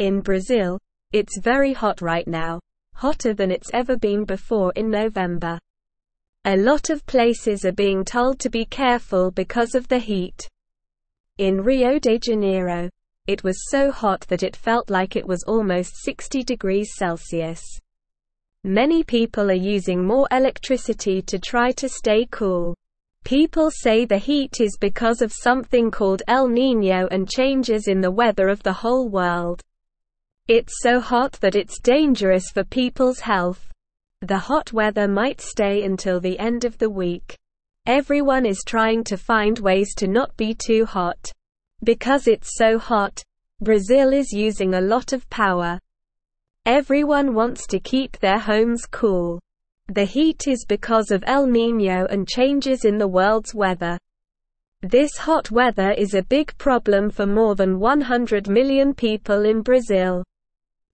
In Brazil, it's very hot right now, hotter than it's ever been before in November. A lot of places are being told to be careful because of the heat. In Rio de Janeiro, it was so hot that it felt like it was almost 60 degrees Celsius. Many people are using more electricity to try to stay cool. People say the heat is because of something called El Niño and changes in the weather of the whole world. It's so hot that it's dangerous for people's health. The hot weather might stay until the end of the week. Everyone is trying to find ways to not be too hot. Because it's so hot, Brazil is using a lot of power. Everyone wants to keep their homes cool. The heat is because of El Niño and changes in the world's weather. This hot weather is a big problem for more than 100 million people in Brazil.